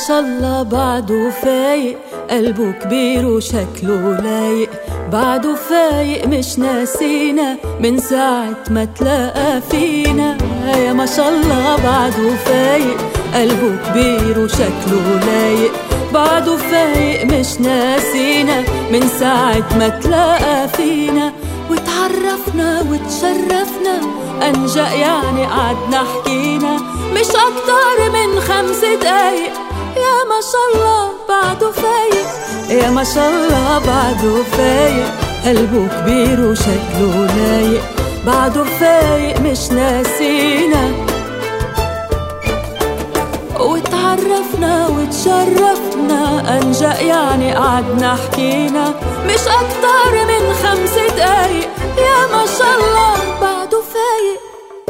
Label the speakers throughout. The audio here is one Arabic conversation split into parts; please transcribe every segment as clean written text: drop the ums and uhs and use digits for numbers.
Speaker 1: شاء الله بعده فايق، قلبه كبير وشكله لايق، بعده فايق مش ناسينا من ساعة ما تلاقى فينا. يا ما شاء الله بعده فايق، قلبه كبير وشكله لايق، بعده فايق مش ناسينا من ساعة ما تلاقى فينا. وتعرفنا وتشرفنا أنجأ يعني قعدنا حكينا مش أكتر من 5 دقايق. يا ما شاء الله بعده فايق، يا ما شاء الله بعده فايق، قلبه كبير وشكله لايق، بعده فايق مش ناسينا. وتعرفنا وتشرفنا أنجأ يعني قعدنا حكينا مش أكتر من 5 دقايق. يا ما شاء الله بعده فايق.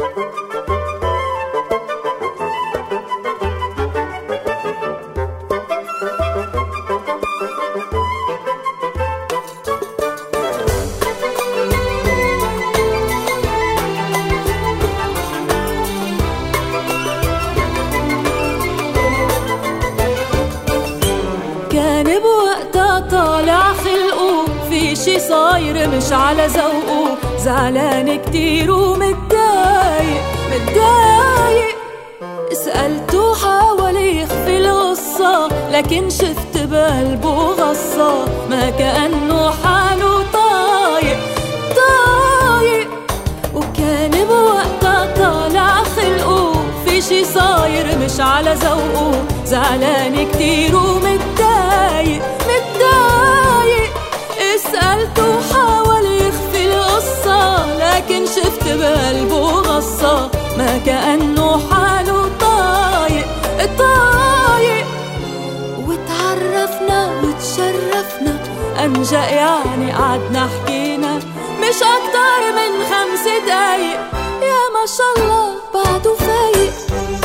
Speaker 1: كان بوقتها طالع خلقه في شي صاير مش على ذوقه، زعلان كتير ومتضايق متضايق. سألته حاول يخفي القصة لكن شفت بقلبه غصة، ما كأنه حاله طايق طايق. وكان بوقتها طالع خلقه في شي صاير مش على ذوقه، زعلان كتير ومتضايق متضايق. سألته حاول يخفي القصة لكن شفت بقلبه غصة، ما كأنه حاله طايق طايق. وتعرفنا وتشرفنا أنجأ يعني قعدنا حكينا مش أكتر من 5 دقايق. يا ما شاء الله بعده فايق.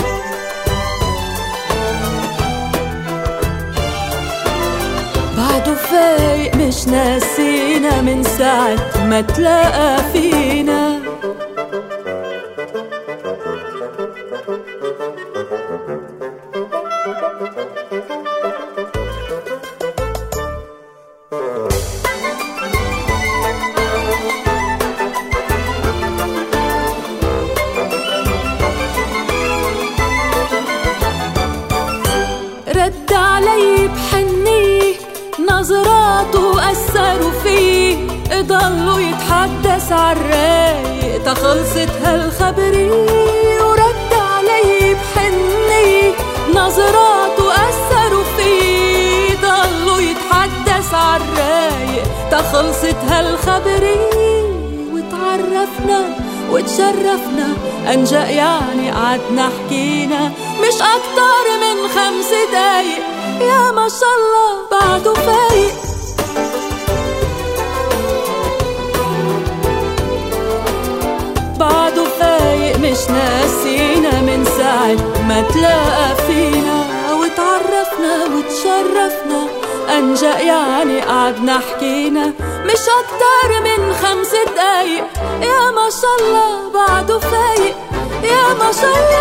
Speaker 1: بعده فايق مش ناسينا من ساعة ما تلاقى فينا. رد علي بحنية، نظراته أثروا فيه، ضلوا يتحدث عالرايق تخلصت هالخبرية. ورد علي بحنية، نظراته أثروا فيه، ضلوا يتحدث عالرايق تخلصت هالخبرية. وتعرفنا وتشرفنا أنجأ يعني قعدنا حكينا مش أكتر من 5 دقايق. يا ما شاء الله بعده فايق. بعده فايق مش ناسينا من ساعة ما تلاقى فينا. وتعرفنا وتشرفنا أنجأ يعني قعدنا حكينا مش أكتر من 5 دقايق. يا ما شاء الله بعده فايق، يا ما شاء الله.